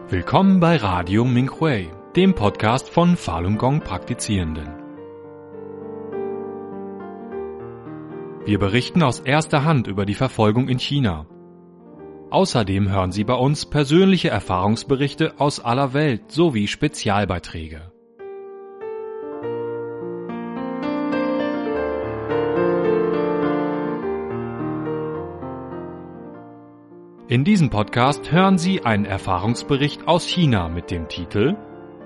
Willkommen bei Radio Minhui, dem Podcast von Falun Gong Praktizierenden. Wir berichten aus erster Hand über die Verfolgung in China. Außerdem hören Sie bei uns persönliche Erfahrungsberichte aus aller Welt sowie Spezialbeiträge. In diesem Podcast hören Sie einen Erfahrungsbericht aus China mit dem Titel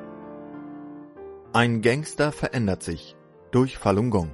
Ein Gangster verändert sich durch Falun Gong.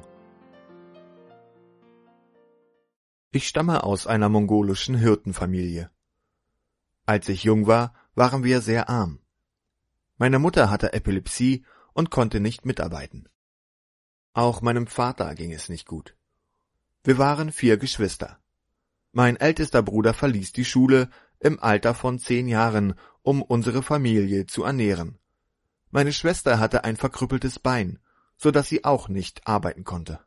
Ich stamme aus einer mongolischen Hirtenfamilie. Als ich jung war, waren wir sehr arm. Meine Mutter hatte Epilepsie und konnte nicht mitarbeiten. Auch meinem Vater ging es nicht gut. Wir waren 4 Geschwister. Mein ältester Bruder verließ die Schule im Alter von 10 Jahren, um unsere Familie zu ernähren. Meine Schwester hatte ein verkrüppeltes Bein, so dass sie auch nicht arbeiten konnte.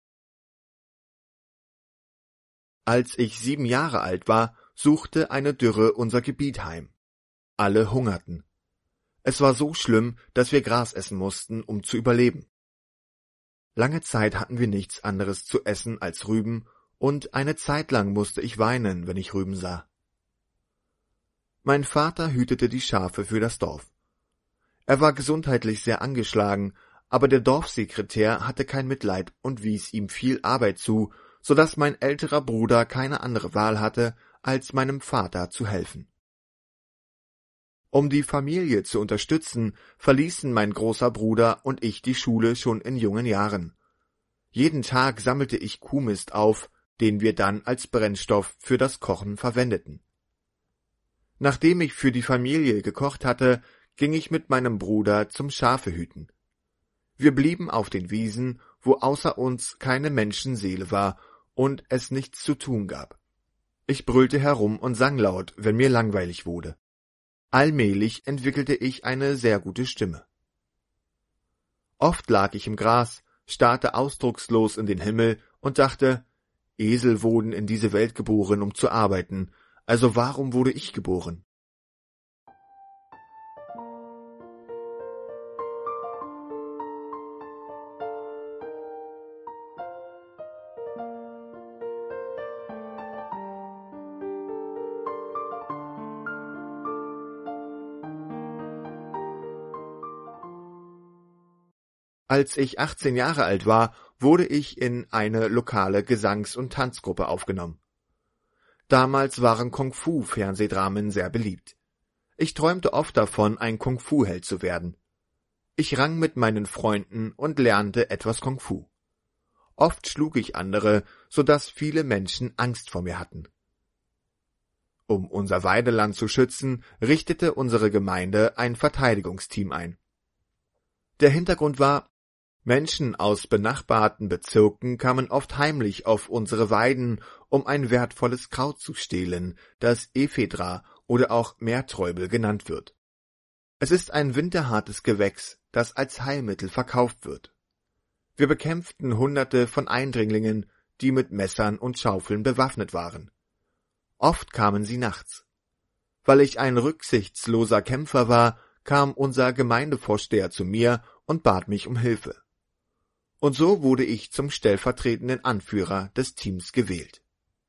Als ich 7 Jahre alt war, suchte eine Dürre unser Gebiet heim. Alle hungerten. Es war so schlimm, dass wir Gras essen mussten, um zu überleben. Lange Zeit hatten wir nichts anderes zu essen als Rüben, und eine Zeit lang musste ich weinen, wenn ich Rüben sah. Mein Vater hütete die Schafe für das Dorf. Er war gesundheitlich sehr angeschlagen, aber der Dorfsekretär hatte kein Mitleid und wies ihm viel Arbeit zu, so dass mein älterer Bruder keine andere Wahl hatte, als meinem Vater zu helfen. Um die Familie zu unterstützen, verließen mein großer Bruder und ich die Schule schon in jungen Jahren. Jeden Tag sammelte ich Kuhmist auf, den wir dann als Brennstoff für das Kochen verwendeten. Nachdem ich für die Familie gekocht hatte, ging ich mit meinem Bruder zum Schafehüten. Wir blieben auf den Wiesen, wo außer uns keine Menschenseele war und es nichts zu tun gab. Ich brüllte herum und sang laut, wenn mir langweilig wurde. Allmählich entwickelte ich eine sehr gute Stimme. Oft lag ich im Gras, starrte ausdruckslos in den Himmel und dachte, Esel wurden in diese Welt geboren, um zu arbeiten, also warum wurde ich geboren? Als ich 18 Jahre alt war, wurde ich in eine lokale Gesangs- und Tanzgruppe aufgenommen. Damals waren Kung-Fu-Fernsehdramen sehr beliebt. Ich träumte oft davon, ein Kung-Fu-Held zu werden. Ich rang mit meinen Freunden und lernte etwas Kung-Fu. Oft schlug ich andere, so dass viele Menschen Angst vor mir hatten. Um unser Weideland zu schützen, richtete unsere Gemeinde ein Verteidigungsteam ein. Der Hintergrund war, Menschen aus benachbarten Bezirken kamen oft heimlich auf unsere Weiden, um ein wertvolles Kraut zu stehlen, das Ephedra oder auch Meerträubel genannt wird. Es ist ein winterhartes Gewächs, das als Heilmittel verkauft wird. Wir bekämpften Hunderte von Eindringlingen, die mit Messern und Schaufeln bewaffnet waren. Oft kamen sie nachts. Weil ich ein rücksichtsloser Kämpfer war, kam unser Gemeindevorsteher zu mir und bat mich um Hilfe. Und so wurde ich zum stellvertretenden Anführer des Teams gewählt.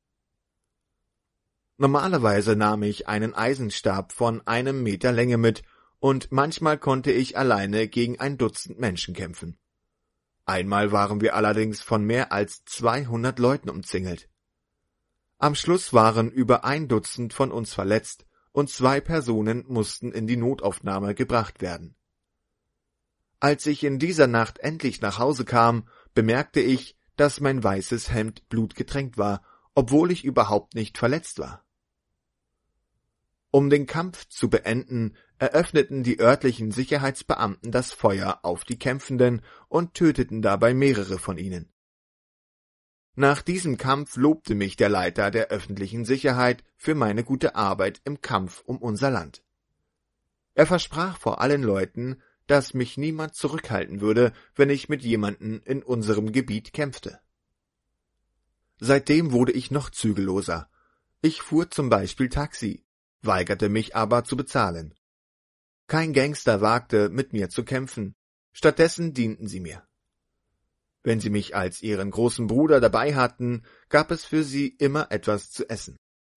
Normalerweise nahm ich einen Eisenstab von 1 Meter Länge mit und manchmal konnte ich alleine gegen 1 Dutzend Menschen kämpfen. Einmal waren wir allerdings von mehr als 200 Leuten umzingelt. Am Schluss waren über 1 Dutzend von uns verletzt und 2 Personen mussten in die Notaufnahme gebracht werden. Als ich in dieser Nacht endlich nach Hause kam, bemerkte ich, dass mein weißes Hemd blutgetränkt war, obwohl ich überhaupt nicht verletzt war. Um den Kampf zu beenden, eröffneten die örtlichen Sicherheitsbeamten das Feuer auf die Kämpfenden und töteten dabei mehrere von ihnen. Nach diesem Kampf lobte mich der Leiter der öffentlichen Sicherheit für meine gute Arbeit im Kampf um unser Land. Er versprach vor allen Leuten, dass mich niemand zurückhalten würde, wenn ich mit jemandem in unserem Gebiet kämpfte. Seitdem wurde ich noch zügelloser. Ich fuhr zum Beispiel Taxi, weigerte mich aber zu bezahlen. Kein Gangster wagte, mit mir zu kämpfen. Stattdessen dienten sie mir. Wenn sie mich als ihren großen Bruder dabei hatten, gab es für sie immer etwas zu essen.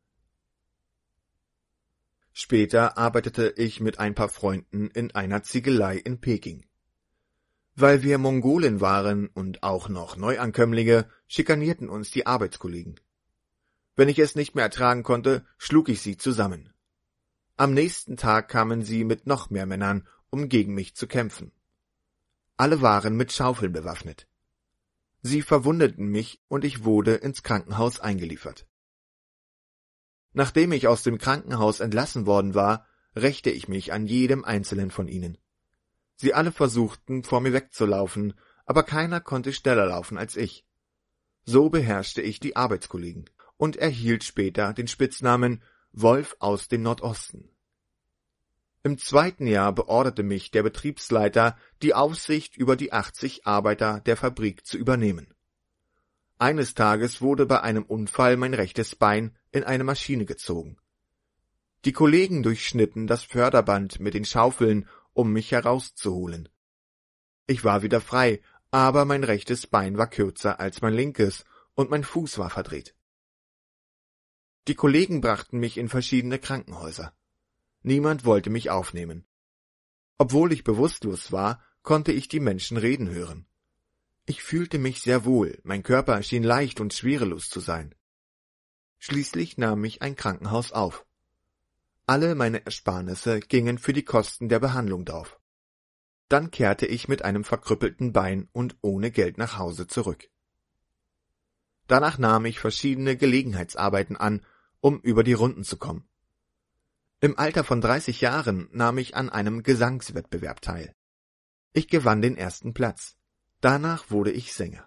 Später arbeitete ich mit ein paar Freunden in einer Ziegelei in Peking. Weil wir Mongolen waren und auch noch Neuankömmlinge, schikanierten uns die Arbeitskollegen. Wenn ich es nicht mehr ertragen konnte, schlug ich sie zusammen. Am nächsten Tag kamen sie mit noch mehr Männern, um gegen mich zu kämpfen. Alle waren mit Schaufeln bewaffnet. Sie verwundeten mich und ich wurde ins Krankenhaus eingeliefert. Nachdem ich aus dem Krankenhaus entlassen worden war, rächte ich mich an jedem einzelnen von ihnen. Sie alle versuchten, vor mir wegzulaufen, aber keiner konnte schneller laufen als ich. So beherrschte ich die Arbeitskollegen und erhielt später den Spitznamen Wolf aus dem Nordosten. Im 2. Jahr beorderte mich der Betriebsleiter, die Aufsicht über die 80 Arbeiter der Fabrik zu übernehmen. Eines Tages wurde bei einem Unfall mein rechtes Bein in eine Maschine gezogen. Die Kollegen durchschnitten das Förderband mit den Schaufeln, um mich herauszuholen. Ich war wieder frei, aber mein rechtes Bein war kürzer als mein linkes und mein Fuß war verdreht. Die Kollegen brachten mich in verschiedene Krankenhäuser. Niemand wollte mich aufnehmen. Obwohl ich bewusstlos war, konnte ich die Menschen reden hören. Ich fühlte mich sehr wohl, mein Körper schien leicht und schwerelos zu sein. Schließlich nahm mich ein Krankenhaus auf. Alle meine Ersparnisse gingen für die Kosten der Behandlung drauf. Dann kehrte ich mit einem verkrüppelten Bein und ohne Geld nach Hause zurück. Danach nahm ich verschiedene Gelegenheitsarbeiten an, um über die Runden zu kommen. Im Alter von 30 Jahren nahm ich an einem Gesangswettbewerb teil. Ich gewann den 1. Platz. Danach wurde ich Sänger.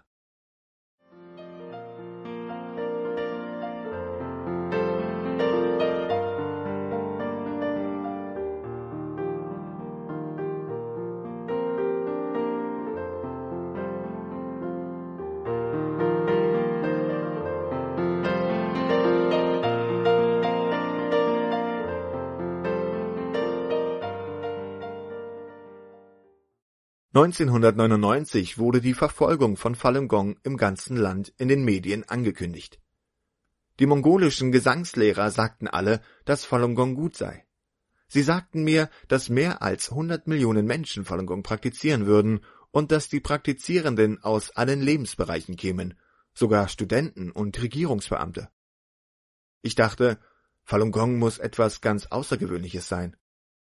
(1999) wurde die Verfolgung von Falun Gong im ganzen Land in den Medien angekündigt. Die mongolischen Gesangslehrer sagten alle, dass Falun Gong gut sei. Sie sagten mir, dass mehr als 100 Millionen Menschen Falun Gong praktizieren würden und dass die Praktizierenden aus allen Lebensbereichen kämen, sogar Studenten und Regierungsbeamte. Ich dachte, Falun Gong muss etwas ganz Außergewöhnliches sein.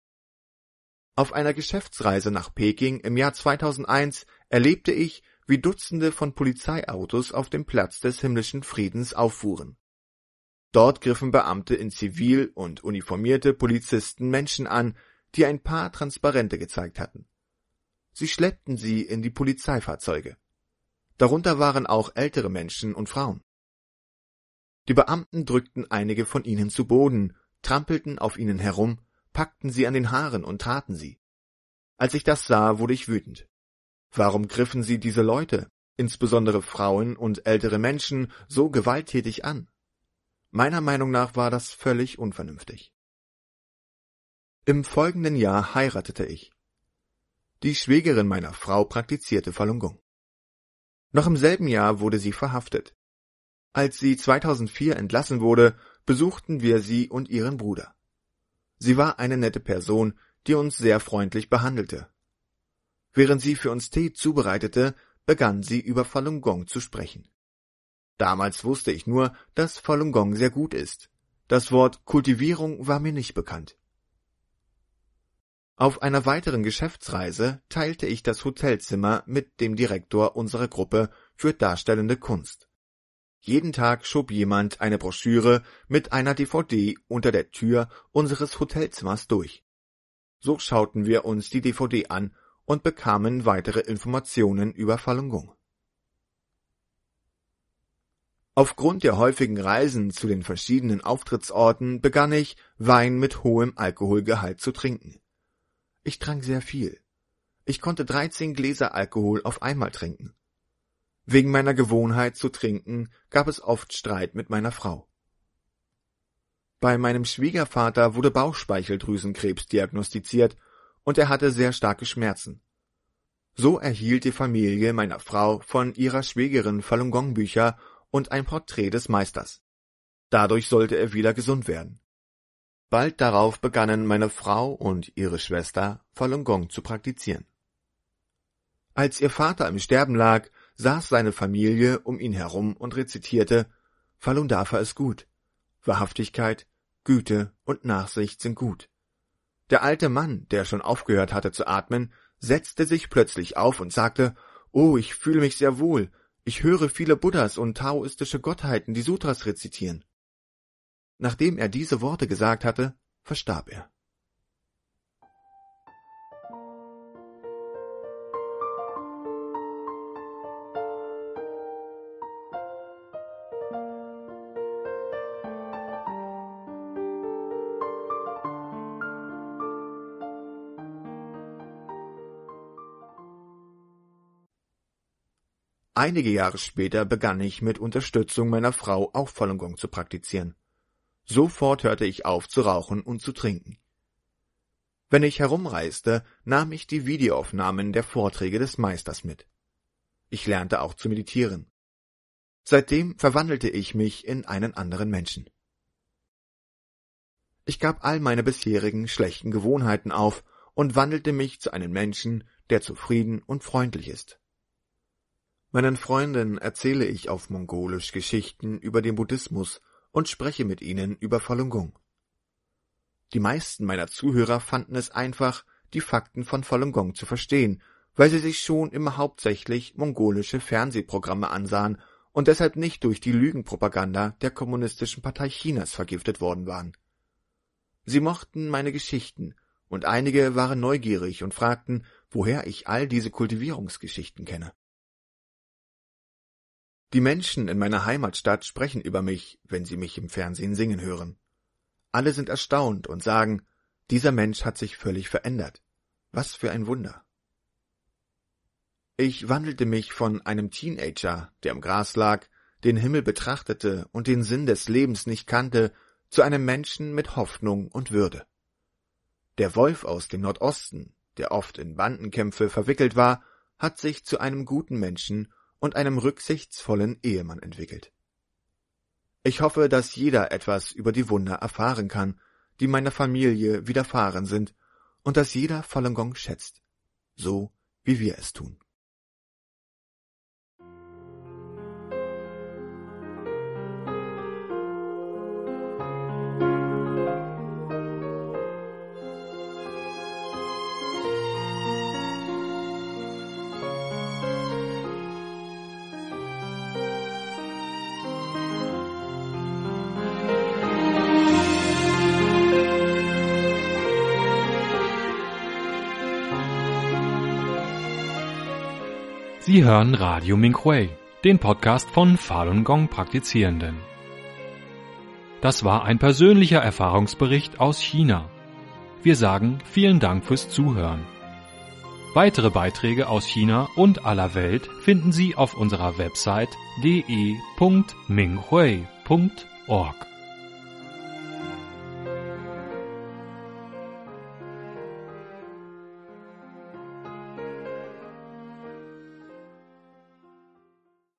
Auf einer Geschäftsreise nach Peking im Jahr 2001 erlebte ich, wie Dutzende von Polizeiautos auf dem Platz des himmlischen Friedens auffuhren. Dort griffen Beamte in Zivil und uniformierte Polizisten Menschen an, die ein paar Transparente gezeigt hatten. Sie schleppten sie in die Polizeifahrzeuge. Darunter waren auch ältere Menschen und Frauen. Die Beamten drückten einige von ihnen zu Boden, trampelten auf ihnen herum, packten sie an den Haaren und traten sie. Als ich das sah, wurde ich wütend. Warum griffen sie diese Leute, insbesondere Frauen und ältere Menschen, so gewalttätig an? Meiner Meinung nach war das völlig unvernünftig. Im folgenden Jahr heiratete ich. Die Schwägerin meiner Frau praktizierte Falun Gong. Noch im selben Jahr wurde sie verhaftet. Als sie 2004 entlassen wurde, besuchten wir sie und ihren Bruder. Sie war eine nette Person, die uns sehr freundlich behandelte. Während sie für uns Tee zubereitete, begann sie über Falun Gong zu sprechen. Damals wusste ich nur, dass Falun Gong sehr gut ist. Das Wort Kultivierung war mir nicht bekannt. Auf einer weiteren Geschäftsreise teilte ich das Hotelzimmer mit dem Direktor unserer Gruppe für darstellende Kunst. Jeden Tag schob jemand eine Broschüre mit einer DVD unter der Tür unseres Hotelzimmers durch. So schauten wir uns die DVD an und bekamen weitere Informationen über Falun Gong. Aufgrund der häufigen Reisen zu den verschiedenen Auftrittsorten begann ich, Wein mit hohem Alkoholgehalt zu trinken. Ich trank sehr viel. Ich konnte 13 Gläser Alkohol auf einmal trinken. Wegen meiner Gewohnheit zu trinken gab es oft Streit mit meiner Frau. Bei meinem Schwiegervater wurde Bauchspeicheldrüsenkrebs diagnostiziert und er hatte sehr starke Schmerzen. So erhielt die Familie meiner Frau von ihrer Schwägerin Falun Gong Bücher und ein Porträt des Meisters. Dadurch sollte er wieder gesund werden. Bald darauf begannen meine Frau und ihre Schwester Falun Gong zu praktizieren. Als ihr Vater im Sterben lag, saß seine Familie um ihn herum und rezitierte: Falun Dafa ist gut. Wahrhaftigkeit, Güte und Nachsicht sind gut. Der alte Mann, der schon aufgehört hatte zu atmen, setzte sich plötzlich auf und sagte: »Oh, ich fühle mich sehr wohl. Ich höre viele Buddhas und taoistische Gottheiten die Sutras rezitieren.« Nachdem er diese Worte gesagt hatte, verstarb er. Einige Jahre später begann ich mit Unterstützung meiner Frau auch Falun Gong zu praktizieren. Sofort hörte ich auf zu rauchen und zu trinken. Wenn ich herumreiste, nahm ich die Videoaufnahmen der Vorträge des Meisters mit. Ich lernte auch zu meditieren. Seitdem verwandelte ich mich in einen anderen Menschen. Ich gab all meine bisherigen schlechten Gewohnheiten auf und wandelte mich zu einem Menschen, der zufrieden und freundlich ist. Meinen Freunden erzähle ich auf Mongolisch Geschichten über den Buddhismus und spreche mit ihnen über Falun Gong. Die meisten meiner Zuhörer fanden es einfach, die Fakten von Falun Gong zu verstehen, weil sie sich schon immer hauptsächlich mongolische Fernsehprogramme ansahen und deshalb nicht durch die Lügenpropaganda der Kommunistischen Partei Chinas vergiftet worden waren. Sie mochten meine Geschichten, und einige waren neugierig und fragten, woher ich all diese Kultivierungsgeschichten kenne. Die Menschen in meiner Heimatstadt sprechen über mich, wenn sie mich im Fernsehen singen hören. Alle sind erstaunt und sagen, dieser Mensch hat sich völlig verändert. Was für ein Wunder. Ich wandelte mich von einem Teenager, der im Gras lag, den Himmel betrachtete und den Sinn des Lebens nicht kannte, zu einem Menschen mit Hoffnung und Würde. Der Wolf aus dem Nordosten, der oft in Bandenkämpfe verwickelt war, hat sich zu einem guten Menschen und einem rücksichtsvollen Ehemann entwickelt. Ich hoffe, dass jeder etwas über die Wunder erfahren kann, die meiner Familie widerfahren sind, und dass jeder Falun Gong schätzt, so wie wir es tun. Sie hören Radio Minhui, den Podcast von Falun Gong Praktizierenden. Das war ein persönlicher Erfahrungsbericht aus China. Wir sagen vielen Dank fürs Zuhören. Weitere Beiträge aus China und aller Welt finden Sie auf unserer Website de.minhui.org.